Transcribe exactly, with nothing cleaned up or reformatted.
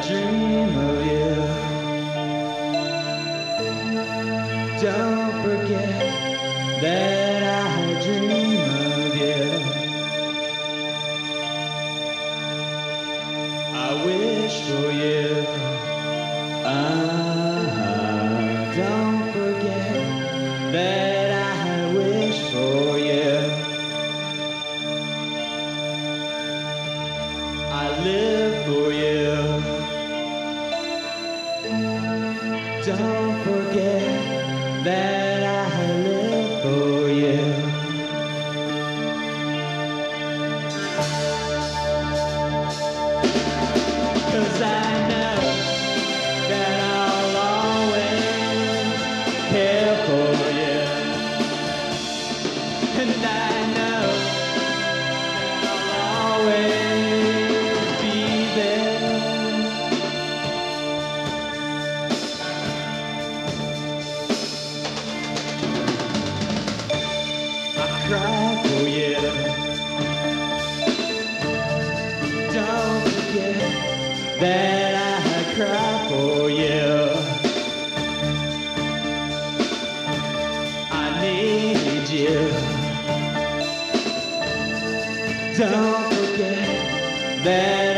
dream of you. Don't forget that I dream of you. I wish for you. Ah, don't forget that I wish for you. I live for you. Don't forget that I live for you. Cause I know that I'll always care for you. And I know that I'll always be there. I cry for you. Don't forget that I cry for you. I need you. Don't forget that